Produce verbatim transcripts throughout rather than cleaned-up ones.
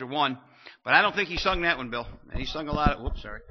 chapter one. But I don't think he sung that one, Bill. He sung a lot of... Whoops, sorry.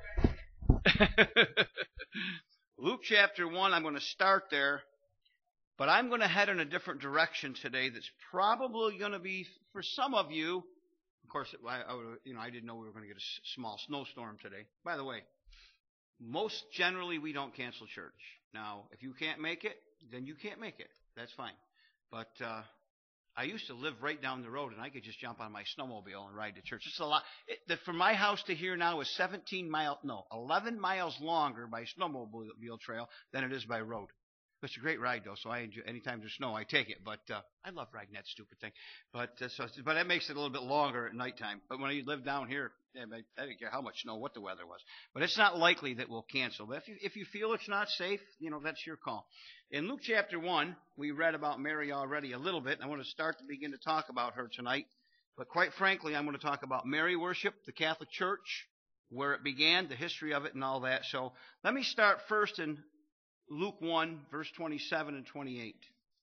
Luke chapter one, I'm going to start there. But I'm going to head in a different direction today that's probably going to be, for some of you... Of course, I, I, would, you know, I didn't know we were going to get a small snowstorm today. By the way, most generally we don't cancel church. Now, if you can't make it, then you can't make it. That's fine. But uh, I used to live right down the road, and I could just jump on my snowmobile and ride to church. It's a lot. It, the, from my house to here now is seventeen miles, no, eleven miles longer by snowmobile trail than it is by road. It's a great ride, though, so I enjoy, anytime there's snow, I take it. But uh, I love riding that stupid thing. But uh, so, but that makes it a little bit longer at nighttime. But when you live down here, yeah, I didn't care how much snow, what the weather was. But it's not likely that we'll cancel. But if you, if you feel it's not safe, you know, that's your call. In Luke chapter one, we read about Mary already a little bit. I want to start to begin to talk about her tonight. But quite frankly, I'm going to talk about Mary worship, the Catholic Church, where it began, the history of it, and all that. So let me start first in Luke one, verse twenty-seven and twenty-eight.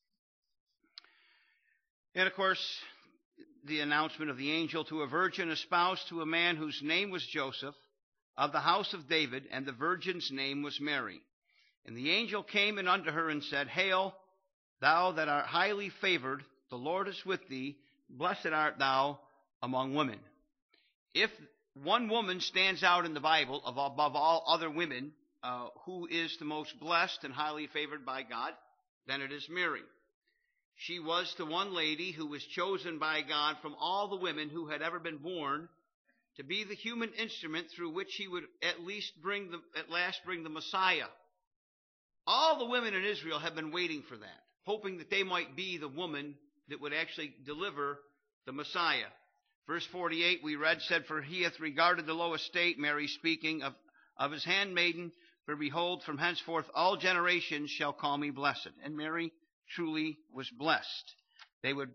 And, of course, the announcement of the angel: to a virgin espoused to a man whose name was Joseph, of the house of David, and the virgin's name was Mary. And the angel came in unto her and said, Hail, thou that art highly favored, the Lord is with thee, blessed art thou among women. If one woman stands out in the Bible above all other women, Uh, who is the most blessed and highly favored by God, then it is Mary. She was the one lady who was chosen by God from all the women who had ever been born to be the human instrument through which he would at least bring the, at last bring the Messiah. All the women in Israel have been waiting for that, hoping that they might be the woman that would actually deliver the Messiah. Verse forty-eight we read said, For he hath regarded the low estate, Mary speaking of, of his handmaiden, for behold, from henceforth all generations shall call me blessed. And Mary truly was blessed. They would,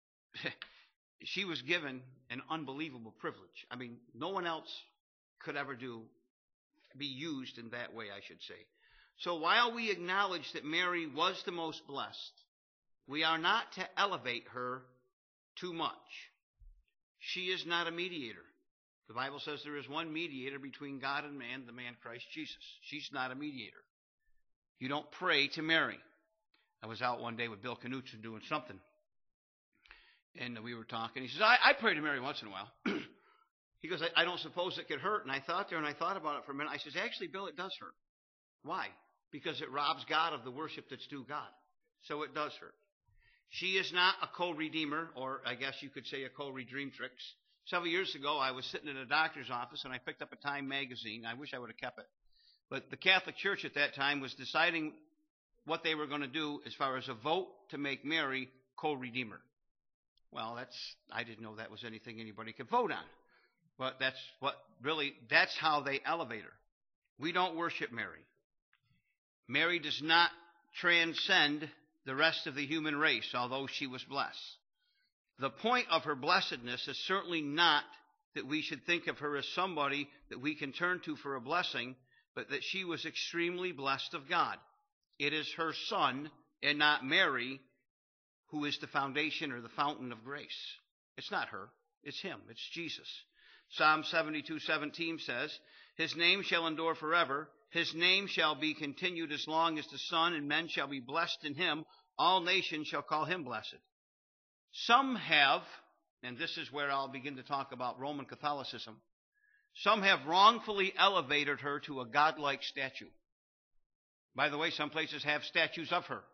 she was given an unbelievable privilege. I mean, no one else could ever do, be used in that way, I should say. So while we acknowledge that Mary was the most blessed, we are not to elevate her too much. She is not a mediator. The Bible says there is one mediator between God and man, the man Christ Jesus. She's not a mediator. You don't pray to Mary. I was out one day with Bill Knutson doing something, and we were talking. He says, I, I pray to Mary once in a while. He goes, I, I don't suppose it could hurt. And I thought there, and I thought about it for a minute. I says, actually, Bill, it does hurt. Why? Because it robs God of the worship that's due God. So it does hurt. She is not a co-redeemer, or I guess you could say a co-redeemtrix. Several years ago, I was sitting in a doctor's office, and I picked up a Time magazine. I wish I would have kept it. But the Catholic Church at that time was deciding what they were going to do as far as a vote to make Mary co-redeemer. Well, that's I didn't know that was anything anybody could vote on. But that's what really, that's how they elevate her. We don't worship Mary. Mary does not transcend the rest of the human race, although she was blessed. The point of her blessedness is certainly not that we should think of her as somebody that we can turn to for a blessing, but that she was extremely blessed of God. It is her Son, and not Mary, who is the foundation or the fountain of grace. It's not her. It's him. It's Jesus. Psalm seventy-two seventeen says, His name shall endure forever. His name shall be continued as long as the sun, and men shall be blessed in him. All nations shall call him blessed. Some have, and this is where I'll begin to talk about Roman Catholicism, some have wrongfully elevated her to a godlike statue. By the way, some places have statues of her.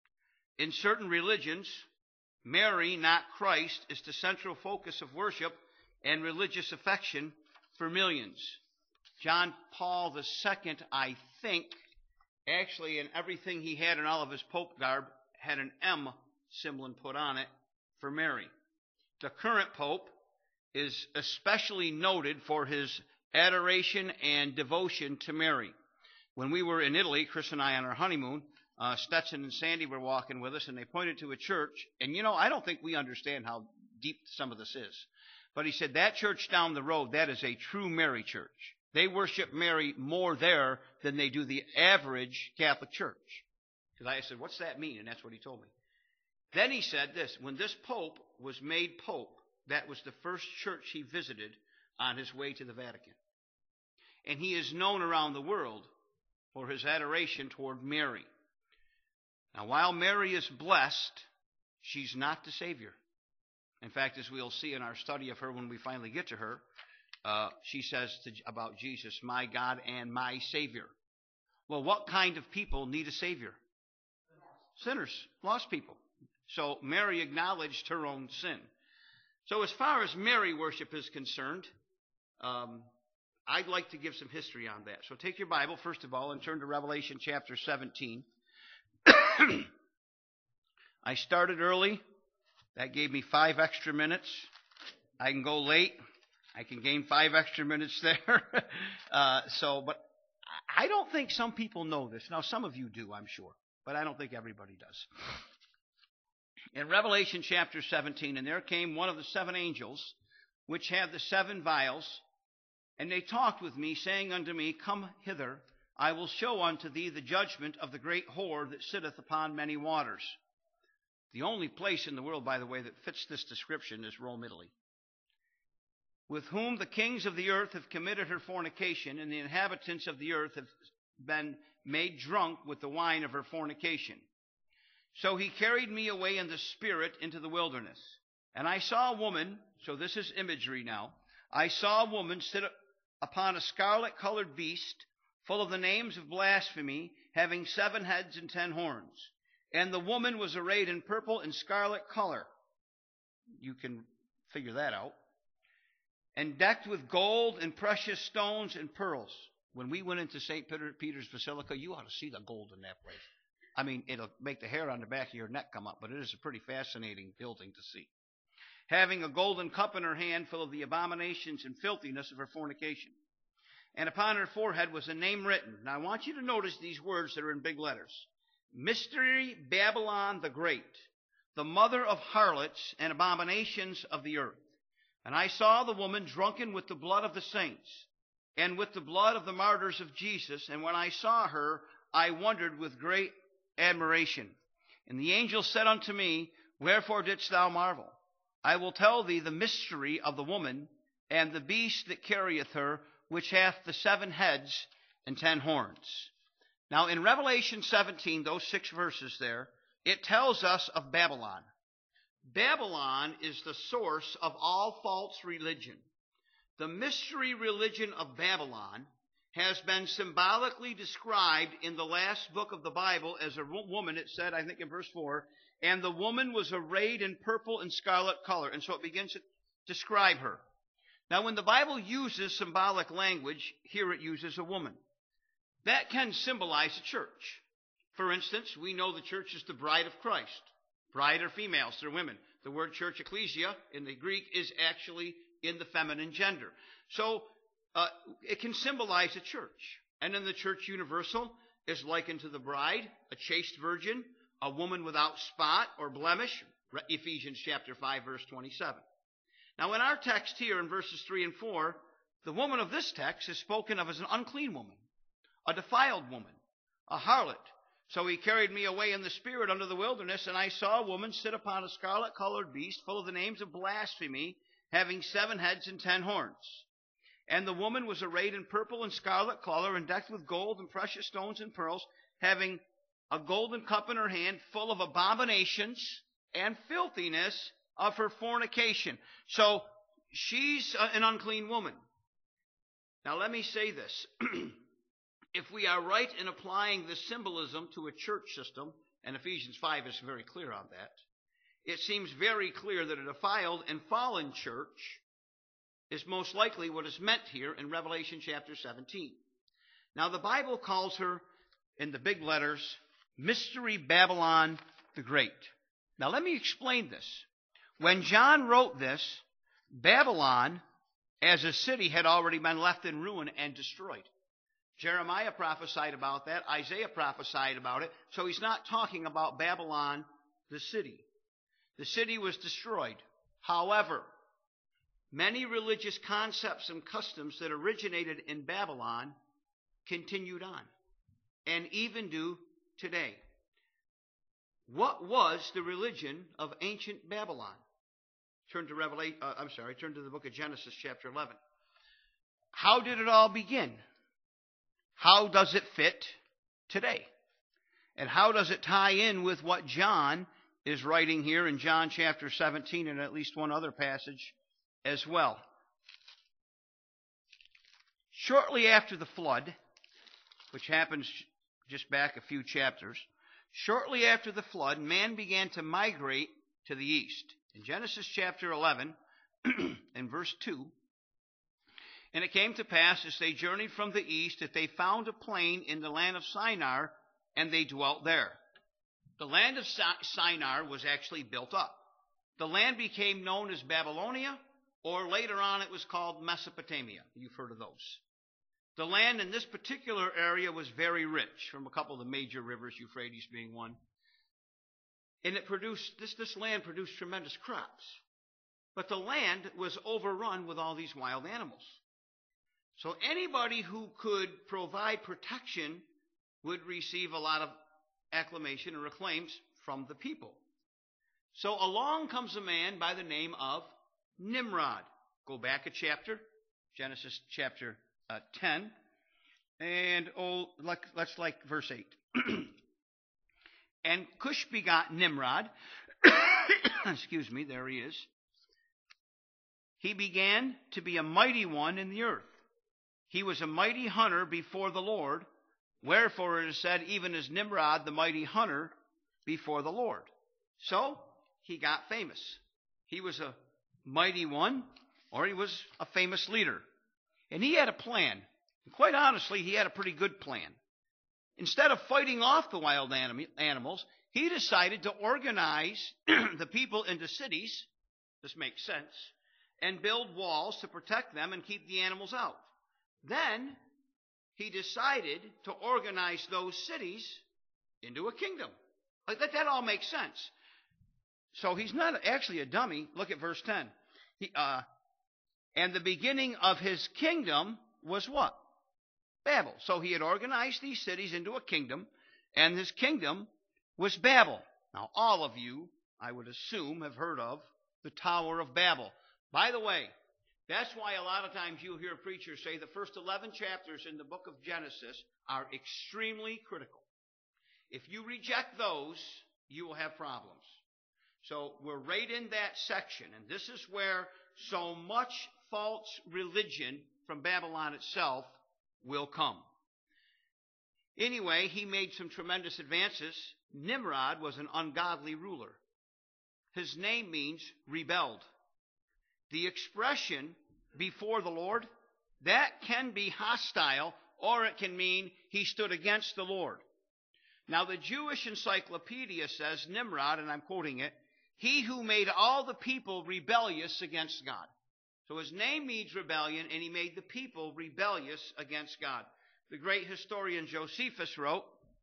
In certain religions, Mary, not Christ, is the central focus of worship and religious affection for millions. John Paul the Second, I think, actually in everything he had in all of his pope garb, had an M symbol put on it for Mary. The current pope is especially noted for his adoration and devotion to Mary. When we were in Italy, Chris and I on our honeymoon, uh, Stetson and Sandy were walking with us, and they pointed to a church. And, you know, I don't think we understand how deep some of this is. But he said, that church down the road, that is a true Mary church. They worship Mary more there than they do the average Catholic church. Because I said, what's that mean? And that's what he told me. Then he said this, when this pope was made pope, That was the first church he visited on his way to the Vatican. And he is known around the world for his adoration toward Mary. Now, while Mary is blessed, she's not the Savior. In fact, as we'll see in our study of her when we finally get to her, uh, she says to, about Jesus, my God and my Savior. Well, what kind of people need a Savior? Sinners, lost people. So Mary acknowledged her own sin. So as far as Mary worship is concerned, um, I'd like to give some history on that. So take your Bible, first of all, and turn to Revelation chapter seventeen. I started early. That gave me five extra minutes. I can go late. I can gain five extra minutes there. uh, so, but I don't think some people know this. Now, some of you do, I'm sure, but I don't think everybody does. In Revelation chapter seventeen, and there came one of the seven angels, which had the seven vials, and they talked with me, saying unto me, Come hither, I will show unto thee the judgment of the great whore that sitteth upon many waters. The only place in the world, by the way, that fits this description is Rome, Italy. With whom the kings of the earth have committed her fornication, and the inhabitants of the earth have been made drunk with the wine of her fornication. So he carried me away in the spirit into the wilderness. And I saw a woman, so this is imagery now, I saw a woman sit upon a scarlet-colored beast, full of the names of blasphemy, having seven heads and ten horns. And the woman was arrayed in purple and scarlet color. You can figure that out. And decked with gold and precious stones and pearls. When we went into Saint Peter's Basilica, you ought to see the gold in that place. I mean, it'll make the hair on the back of your neck come up, but it is a pretty fascinating building to see. Having a golden cup in her hand full of the abominations and filthiness of her fornication. And upon her forehead was a name written. Now I want you to notice these words that are in big letters. Mystery Babylon the Great, the mother of harlots and abominations of the earth. And I saw the woman drunken with the blood of the saints, and with the blood of the martyrs of Jesus. And when I saw her, I wondered with great admiration. And the angel said unto me, Wherefore didst thou marvel? I will tell thee the mystery of the woman, and the beast that carrieth her, which hath the seven heads and ten horns. Now in Revelation seventeen, those six verses there, it tells us of Babylon. Babylon is the source of all false religion. The mystery religion of Babylon has been symbolically described in the last book of the Bible as a woman, it said, I think in verse four, and the woman was arrayed in purple and scarlet color. And so it begins to describe her. Now when the Bible uses symbolic language, here it uses a woman. That can symbolize a church. For instance, we know the church is the bride of Christ. Bride are females, they're women. The word church, ecclesia, in the Greek is actually in the feminine gender. So uh, it can symbolize a church. And then the church universal is likened to the bride, a chaste virgin, a woman without spot or blemish, Ephesians chapter five, verse twenty-seven. Now in our text here in verses three and four, the woman of this text is spoken of as an unclean woman, a defiled woman, a harlot. So he carried me away in the spirit unto the wilderness, and I saw a woman sit upon a scarlet-colored beast, full of the names of blasphemy, having seven heads and ten horns. And the woman was arrayed in purple and scarlet color, and decked with gold and precious stones and pearls, having a golden cup in her hand, full of abominations and filthiness of her fornication. So she's an unclean woman. Now let me say this. If we are right in applying this symbolism to a church system, and Ephesians five is very clear on that, it seems very clear that a defiled and fallen church is most likely what is meant here in Revelation chapter seventeen. Now the Bible calls her, in the big letters, Mystery Babylon the Great. Now let me explain this. When John wrote this, Babylon as a city had already been left in ruin and destroyed. Jeremiah prophesied about that. Isaiah prophesied about it. So he's not talking about Babylon, the city. The city was destroyed. However, many religious concepts and customs that originated in Babylon continued on, and even do today. What was the religion of ancient Babylon? Turn to Revelation, uh, I'm sorry, turn to the book of Genesis, chapter eleven. How did it all begin? How does it fit today? And how does it tie in with what John is writing here in John chapter seventeen and at least one other passage as well? Shortly after the flood, which happens just back a few chapters, shortly after the flood, man began to migrate to the east. In Genesis chapter eleven and verse two, and it came to pass as they journeyed from the east that they found a plain in the land of Shinar, and they dwelt there. The land of Shinar was actually built up. The land became known as Babylonia, or later on it was called Mesopotamia. You've heard of those. The land in this particular area was very rich, from a couple of the major rivers, Euphrates being one. And it produced, this, this land produced tremendous crops. But the land was overrun with all these wild animals. So anybody who could provide protection would receive a lot of acclamation and acclaims from the people. So along comes a man by the name of Nimrod. Go back a chapter, Genesis chapter uh, ten, and oh, like, let's like verse eight. And Cush begot Nimrod. Excuse me, there he is. He began to be a mighty one in the earth. He was a mighty hunter before the Lord. Wherefore it is said, even as Nimrod, the mighty hunter before the Lord. So he got famous. He was a mighty one, or he was a famous leader. And he had a plan. And quite honestly, he had a pretty good plan. Instead of fighting off the wild anim- animals, he decided to organize the people into cities, this makes sense, and build walls to protect them and keep the animals out. Then he decided to organize those cities into a kingdom. Like that, that all makes sense. So he's not actually a dummy. Look at verse ten. He, uh, and the beginning of his kingdom was what? Babel. So he had organized these cities into a kingdom, and his kingdom was Babel. Now, all of you, I would assume, have heard of the Tower of Babel. By the way, that's why a lot of times you'll hear preachers say the first eleven chapters in the book of Genesis are extremely critical. If you reject those, you will have problems. So we're right in that section, and this is where so much false religion from Babylon itself will come. Anyway, he made some tremendous advances. Nimrod was an ungodly ruler. His name means rebelled. The expression before the Lord, that can be hostile, or it can mean he stood against the Lord. Now, the Jewish encyclopedia says, Nimrod, and I'm quoting it, he who made all the people rebellious against God. So his name means rebellion, and he made the people rebellious against God. The great historian Josephus wrote,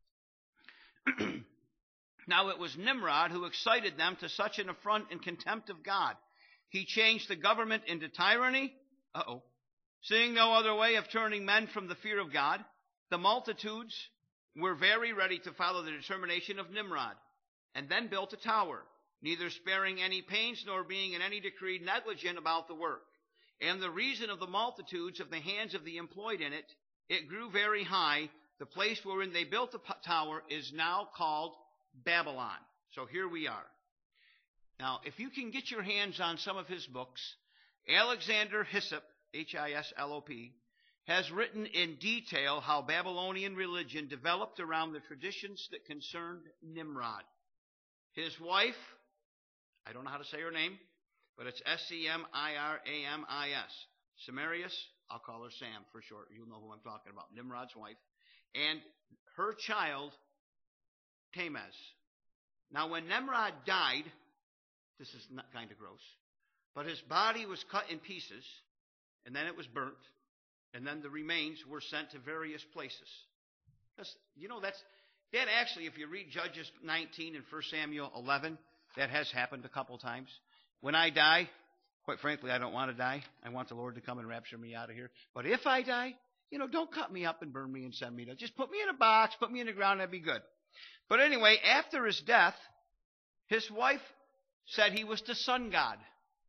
now it was Nimrod who excited them to such an affront and contempt of God. He changed the government into tyranny. Uh-oh. Seeing no other way of turning men from the fear of God, the multitudes were very ready to follow the determination of Nimrod, and then built a tower, neither sparing any pains nor being in any degree negligent about the work. And the reason of the multitudes of the hands of the employed in it, it grew very high. The place wherein they built the tower is now called Babylon. So here we are. Now, if you can get your hands on some of his books, Alexander Hyslop, H I S L O P, has written in detail how Babylonian religion developed around the traditions that concerned Nimrod. His wife, I don't know how to say her name, but it's S C M I R A M I S. Samarius, I'll call her Sam for short. You'll know who I'm talking about. Nimrod's wife. And her child, Tamez. Now, when Nimrod died, this is not kind of gross, but his body was cut in pieces, and then it was burnt, and then the remains were sent to various places. That's, you know, that's that actually, if you read Judges nineteen and First Samuel eleven, that has happened a couple times. When I die, quite frankly, I don't want to die. I want the Lord to come and rapture me out of here. But if I die, you know, don't cut me up and burn me and send me to, just put me in a box, put me in the ground, that'd be good. But anyway, after his death, his wife said he was the sun god.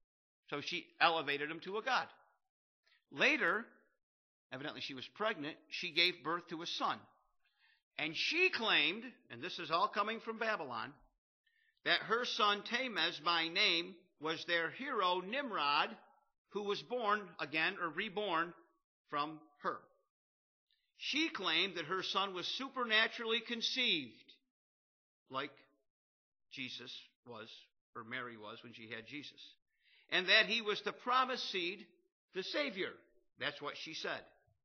So she elevated him to a god. Later, evidently she was pregnant, she gave birth to a son. And she claimed, and this is all coming from Babylon, that her son Tammuz by name was their hero Nimrod, who was born again or reborn from her. She claimed that her son was supernaturally conceived, like Jesus was, or Mary was when she had Jesus, and that he was the promised seed, the Savior. That's what she said.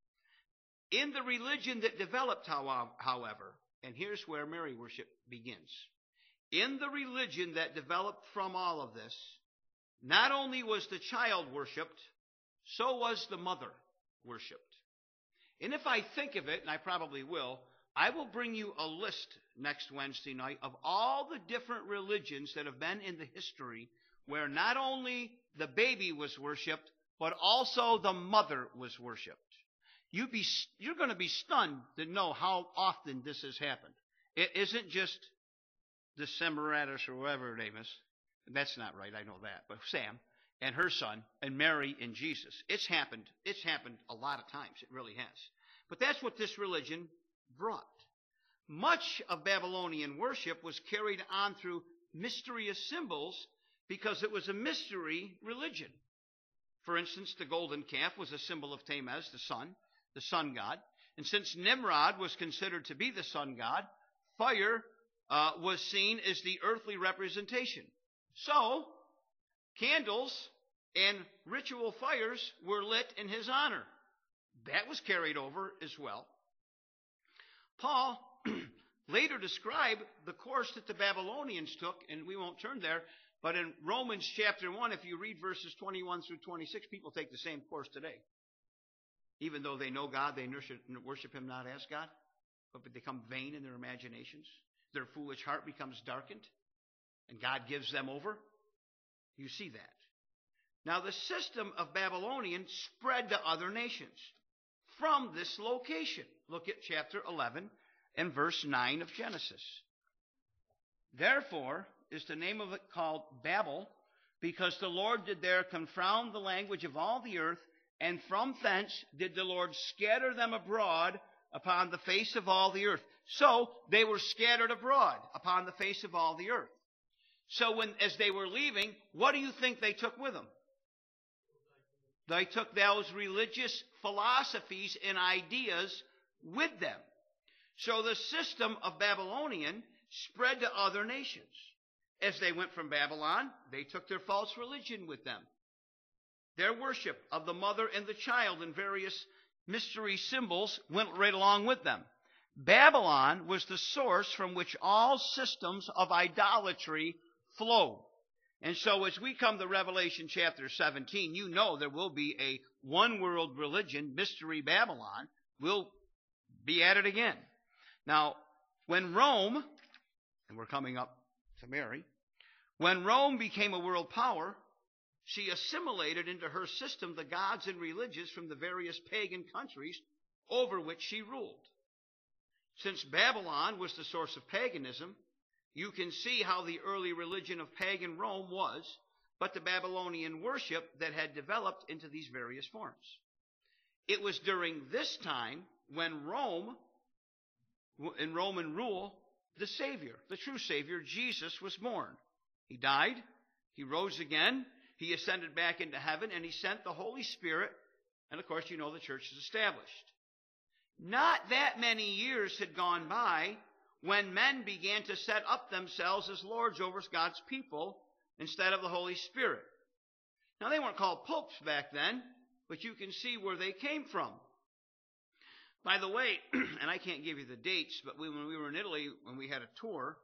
In the religion that developed, however, and here's where Mary worship begins. In the religion that developed from all of this, not only was the child worshipped, so was the mother worshipped. And if I think of it, and I probably will, I will bring you a list next Wednesday night of all the different religions that have been in the history where not only the baby was worshipped, but also the mother was worshipped. You'd be, you're going to be stunned to know how often this has happened. It isn't just the Semiramis or whoever her name is. That's not right, I know that. But Sam and her son and Mary and Jesus. It's happened. It's happened a lot of times. It really has. But that's what this religion brought. Much of Babylonian worship was carried on through mysterious symbols because it was a mystery religion. For instance, the golden calf was a symbol of Tammuz, the sun, the sun god. And since Nimrod was considered to be the sun god, fire uh, was seen as the earthly representation. So, candles and ritual fires were lit in his honor. That was carried over as well. Paul later described the course that the Babylonians took, and we won't turn there, but in Romans chapter one, if you read verses twenty-one through twenty-six, people take the same course today. Even though they know God, they worship him not as God, but they become vain in their imaginations. Their foolish heart becomes darkened, and God gives them over. You see that. Now, the system of Babylonian spread to other nations from this location. Look at chapter eleven and verse nine of Genesis. Therefore is the name of it called Babel, because the Lord did there confound the language of all the earth, and from thence did the Lord scatter them abroad upon the face of all the earth. So they were scattered abroad upon the face of all the earth. So when, as they were leaving, what do you think they took with them? They took those religious philosophies and ideas with them. So the system of Babylonian spread to other nations. As they went from Babylon, they took their false religion with them. Their worship of the mother and the child and various mystery symbols went right along with them. Babylon was the source from which all systems of idolatry flowed. And so as we come to Revelation chapter seventeen, you know there will be a one-world religion, Mystery Babylon, will be at it again. Now, when Rome, and we're coming up to Mary, when Rome became a world power, she assimilated into her system the gods and religions from the various pagan countries over which she ruled. Since Babylon was the source of paganism, you can see how the early religion of pagan Rome was, but the Babylonian worship that had developed into these various forms. It was during this time when Rome, in Roman rule, the Savior, the true Savior, Jesus, was born. He died, he rose again, he ascended back into heaven, and he sent the Holy Spirit, and of course you know the church is established. Not that many years had gone by when men began to set up themselves as lords over God's people instead of the Holy Spirit. Now, they weren't called popes back then, but you can see where they came from. By the way, and I can't give you the dates, but we, when we were in Italy, when we had a tour,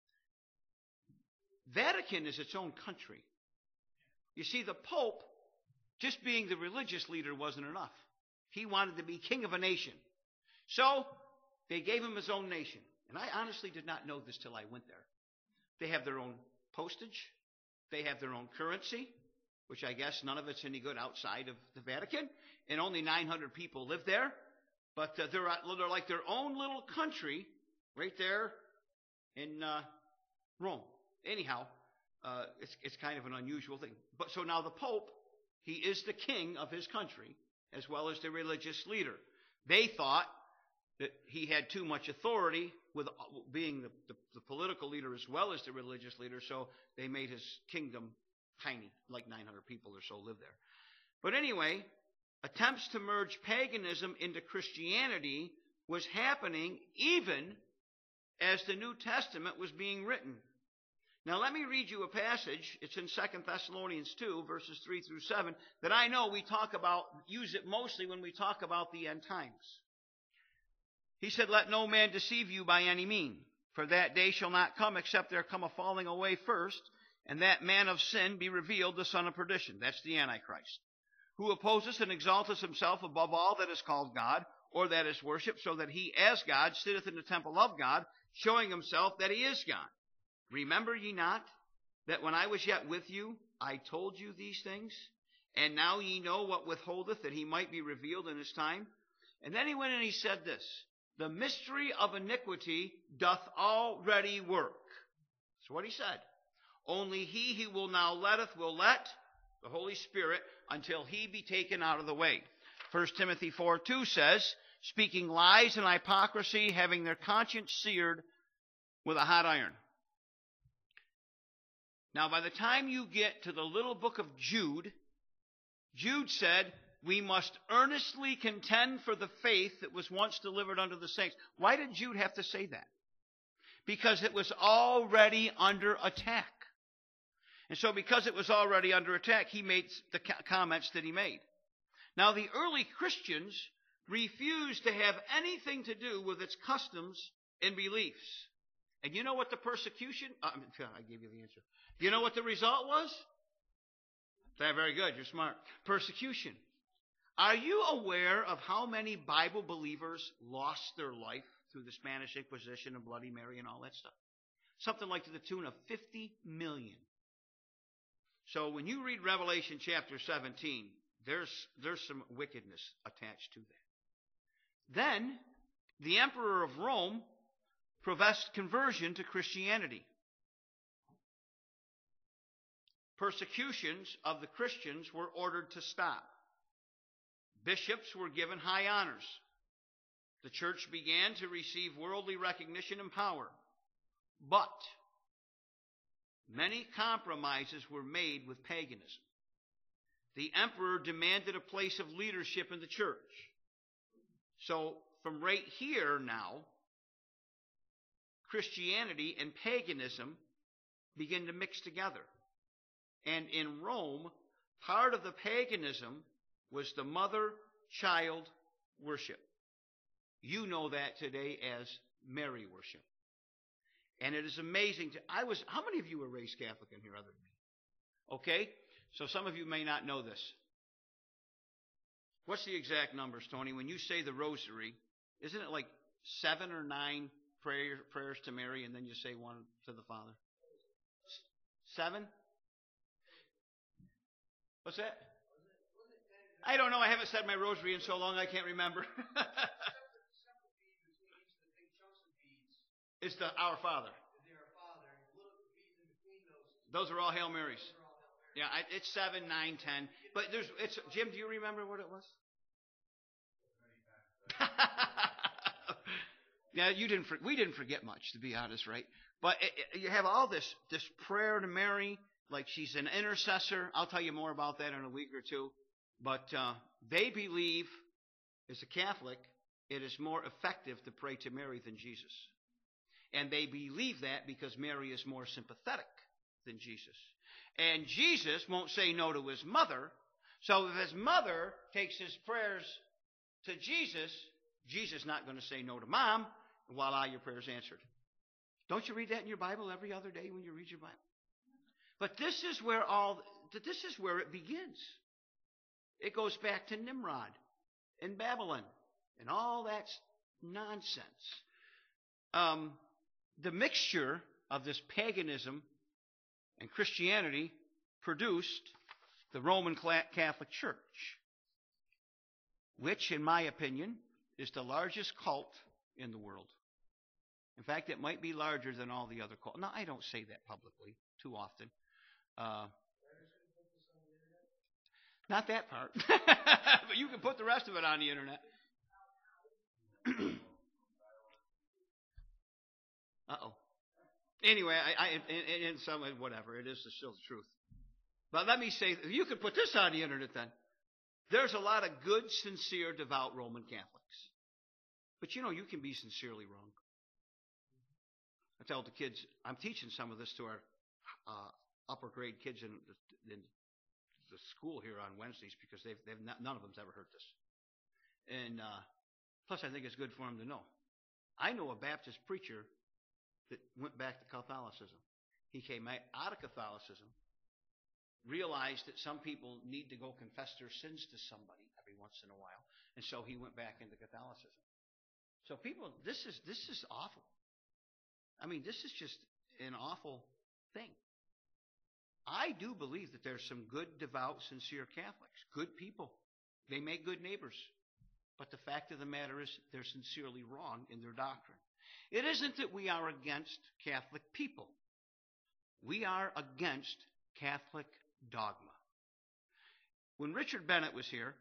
Vatican is its own country. You see, the Pope, just being the religious leader wasn't enough. He wanted to be king of a nation. So, they gave him his own nation. And I honestly did not know this till I went there. They have their own postage. They have their own currency, which I guess none of it's any good outside of the Vatican. And only nine hundred people live there. But uh, they're, they're like their own little country right there in uh, Rome. Anyhow, uh, it's, it's kind of an unusual thing. But so now the Pope He is the king of his country as well as the religious leader. They thought that he had too much authority with being the, the, the political leader as well as the religious leader, so they made his kingdom tiny, like nine hundred people or so live there. But anyway, attempts to merge paganism into Christianity was happening even as the New Testament was being written. Now let me read you a passage. It's in Second Thessalonians two, verses three through seven, that I know we talk about, use it mostly when we talk about the end times. He said, "Let no man deceive you by any mean, for that day shall not come except there come a falling away first, and that man of sin be revealed, the son of perdition." That's the Antichrist. "Who opposes and exalteth himself above all that is called God, or that is worshipped, so that he as God sitteth in the temple of God, showing himself that he is God. Remember ye not that when I was yet with you, I told you these things? And now ye know what withholdeth, that he might be revealed in his time." And then he went and he said this, "The mystery of iniquity doth already work." That's what he said. "Only he who will now letteth will let," the Holy Spirit, "until he be taken out of the way." First Timothy four two says, "Speaking lies and hypocrisy, having their conscience seared with a hot iron." Now, by the time you get to the little book of Jude, Jude said, "We must earnestly contend for the faith that was once delivered unto the saints." Why did Jude have to say that? Because it was already under attack. And so because it was already under attack, he made the comments that he made. Now, the early Christians refused to have anything to do with its customs and beliefs. And you know what the persecution... Uh, I gave you the answer. You know what the result was? Very good, you're smart. Persecution. Are you aware of how many Bible believers lost their life through the Spanish Inquisition and Bloody Mary and all that stuff? Something like to the tune of fifty million. So when you read Revelation chapter seventeen, there's, there's some wickedness attached to that. Then, the emperor of Rome professed conversion to Christianity. Persecutions of the Christians were ordered to stop. Bishops were given high honors. The church began to receive worldly recognition and power. But many compromises were made with paganism. The emperor demanded a place of leadership in the church. So from right here now, Christianity and paganism begin to mix together. And in Rome, part of the paganism was the mother-child worship. You know that today as Mary worship. And it is amazing. To, I was. How many of you were raised Catholic in here other than me? Okay? So some of you may not know this. What's the exact numbers, Tony? When you say the rosary, isn't it like seven or nine prayer, prayers to Mary and then you say one to the Father? Seven? What's that? I don't know. I haven't said my rosary in so long I can't remember. It's the Our Father. Those are all Hail Marys. Yeah, it's seven, nine, ten. But there's, it's Jim. Do you remember what it was? Yeah, you didn't. We didn't forget much, to be honest, right? But it, it, you have all this this prayer to Mary, like she's an intercessor. I'll tell you more about that in a week or two. But uh, they believe, as a Catholic, it is more effective to pray to Mary than Jesus. And they believe that because Mary is more sympathetic than Jesus. And Jesus won't say no to his mother. So if his mother takes his prayers to Jesus, Jesus is not going to say no to mom. And voila, your prayer's answered. Don't you read that in your Bible every other day when you read your Bible? But this is where all this is where it begins. It goes back to Nimrod and Babylon and all that nonsense. Um, the mixture of this paganism and Christianity produced the Roman Catholic Church, which, in my opinion, is the largest cult in the world. In fact, it might be larger than all the other cults. Now, I don't say that publicly too often. Uh, Not that part. But you can put the rest of it on the internet. Uh-oh. Anyway, I, I in, in some whatever, it is still the truth. But let me say, you could put this on the internet then. There's a lot of good, sincere, devout Roman Catholics. But you know, you can be sincerely wrong. I tell the kids, I'm teaching some of this to our uh, upper grade kids in the, in the school here on Wednesdays because they've, they've not, none of them's ever heard this. And uh, plus, I think it's good for them to know. I know a Baptist preacher that went back to Catholicism. He came out of Catholicism, realized that some people need to go confess their sins to somebody every once in a while, and so he went back into Catholicism. So people, this is this is awful. I mean, this is just an awful thing. I do believe that there's some good, devout, sincere Catholics, good people. They make good neighbors. But the fact of the matter is they're sincerely wrong in their doctrine. It isn't that we are against Catholic people. We are against Catholic dogma. When Richard Bennett was here,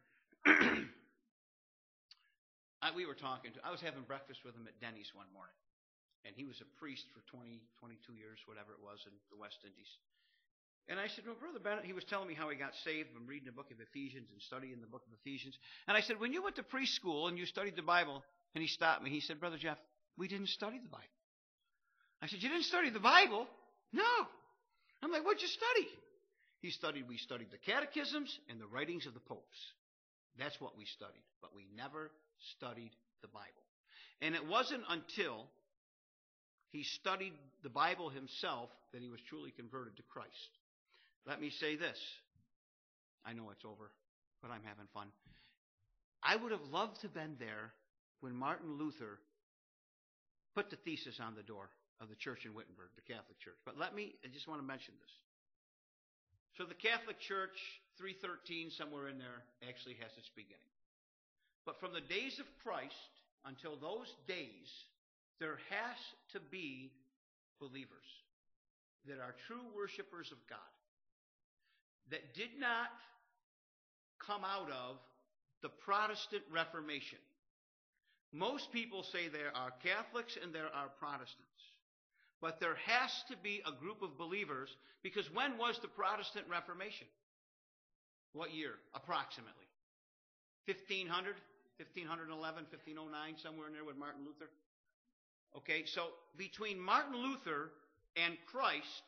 I, we were talking to, I was having breakfast with him at Denny's one morning. And he was a priest for twenty, twenty-two years, whatever it was, in the West Indies. And I said, well, Brother Bennett, he was telling me how he got saved from reading the book of Ephesians and studying the book of Ephesians. And I said, when you went to preschool and you studied the Bible, and he stopped me, he said, Brother Jeff, we didn't study the Bible. I said, you didn't study the Bible? No. I'm like, what'd you study? He studied, we studied the catechisms and the writings of the popes. That's what we studied. But we never studied the Bible. And it wasn't until he studied the Bible himself that he was truly converted to Christ. Let me say this. I know it's over, but I'm having fun. I would have loved to have been there when Martin Luther put the thesis on the door of the church in Wittenberg, the Catholic Church. But let me, I just want to mention this. So the Catholic Church, three thirteen, somewhere in there, actually has its beginning. But from the days of Christ until those days, there has to be believers that are true worshipers of God, that did not come out of the Protestant Reformation. Most people say there are Catholics and there are Protestants. But there has to be a group of believers, because when was the Protestant Reformation? What year, approximately? fifteen hundred, fifteen eleven, fifteen oh nine, somewhere in there with Martin Luther? Okay, so between Martin Luther and Christ,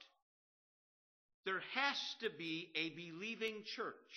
there has to be a believing church.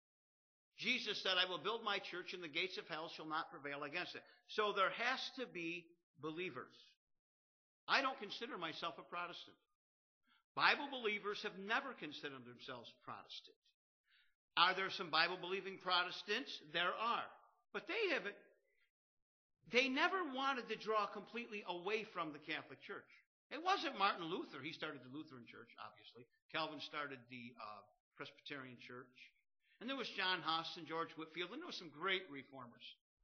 Jesus said, I will build my church and the gates of hell shall not prevail against it. So there has to be believers. I don't consider myself a Protestant. Bible believers have never considered themselves Protestant. Are there some Bible-believing Protestants? There are. But they haven't. They never wanted to draw completely away from the Catholic Church. It wasn't Martin Luther. He started the Lutheran Church, obviously. Calvin started the uh, Presbyterian Church. And there was John Huss and George Whitefield, and there were some great reformers.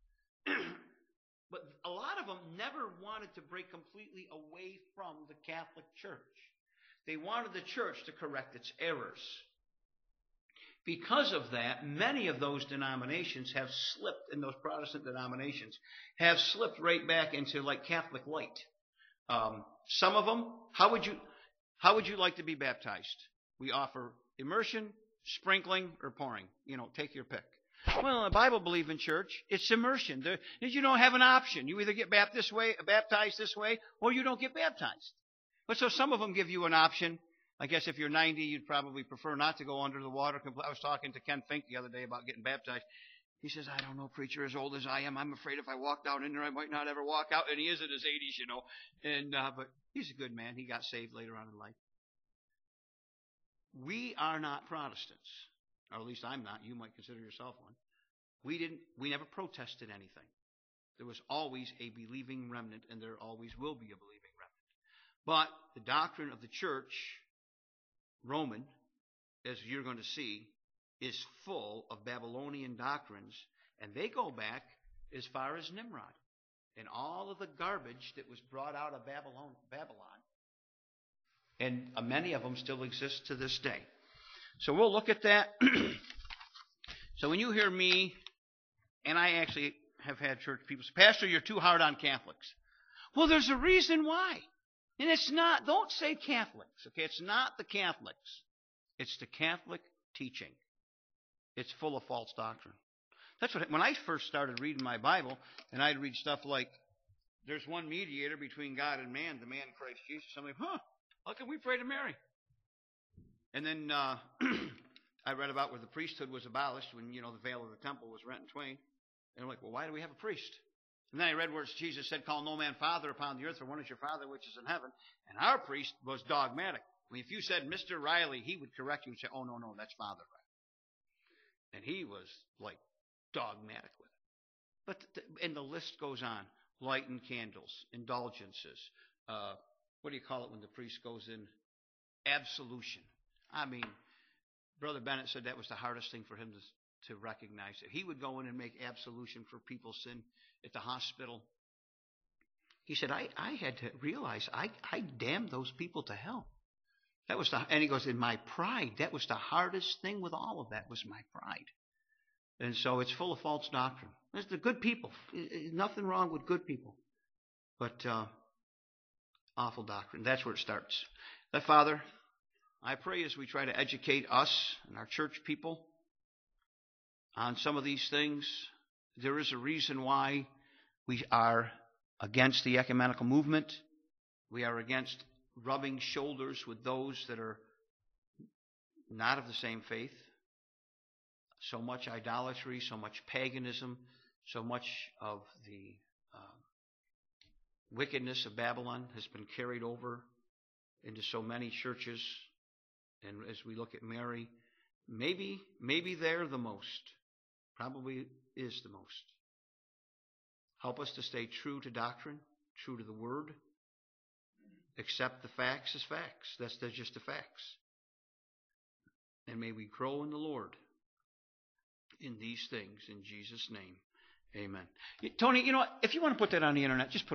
But a lot of them never wanted to break completely away from the Catholic Church. They wanted the church to correct its errors. Because of that, many of those denominations have slipped, in those Protestant denominations, have slipped right back into like Catholic light. Um, some of them, how would you, how would you like to be baptized? We offer immersion, sprinkling, or pouring. You know, take your pick. Well, in a Bible-believing church, it's immersion. There, you don't have an option. You either get baptized this way, baptized this way, or you don't get baptized. But so some of them give you an option. I guess if you're ninety, you'd probably prefer not to go under the water. I was talking to Ken Fink the other day about getting baptized. He says, I don't know, preacher, as old as I am, I'm afraid if I walk down in there, I might not ever walk out. And he is in his eighties, you know. And uh, but he's a good man. He got saved later on in life. We are not Protestants. Or at least I'm not. You might consider yourself one. We didn't. We never protested anything. There was always a believing remnant, and there always will be a believing remnant. But the doctrine of the church, Roman, as you're going to see, is full of Babylonian doctrines, and they go back as far as Nimrod and all of the garbage that was brought out of Babylon. Babylon. And many of them still exist to this day. So we'll look at that. So when you hear me, and I actually have had church people say, Pastor, you're too hard on Catholics. Well, there's a reason why. And it's not, don't say Catholics, okay? It's not the Catholics. It's the Catholic teaching. It's full of false doctrine. That's what, when I first started reading my Bible, and I'd read stuff like, there's one mediator between God and man, the man Christ Jesus. I'm like, huh, how can we pray to Mary? And then uh, I read about where the priesthood was abolished when, you know, the veil of the temple was rent in twain. And I'm like, well, why do we have a priest? And then I read where Jesus said, call no man father upon the earth, for one is your Father which is in heaven. And our priest was dogmatic. I mean, if you said Mister Riley, he would correct you and say, oh, no, no, that's Father Riley. And he was, like, dogmatic with it. But, the, and the list goes on. Lighting candles, indulgences. Uh, what do you call it when the priest goes in? Absolution. I mean, Brother Bennett said that was the hardest thing for him to, to recognize. That he would go in and make absolution for people's sin at the hospital. He said, I, I had to realize I, I damned those people to hell. That was the, and he goes, in my pride, that was the hardest thing with all of that was my pride. And so it's full of false doctrine. There's the good people. Nothing wrong with good people. But uh, awful doctrine. That's where it starts. That, Father, I pray as we try to educate us and our church people on some of these things, there is a reason why we are against the ecumenical movement. We are against rubbing shoulders with those that are not of the same faith. So much idolatry, so much paganism, so much of the uh, wickedness of Babylon has been carried over into so many churches. And as we look at Mary, maybe, maybe they're the most, probably is the most. Help us to stay true to doctrine, true to the Word. Accept the facts as facts. That's, that's just the facts. And may we grow in the Lord in these things, in Jesus' name. Amen. Tony, you know what? If you want to put that on the internet, just put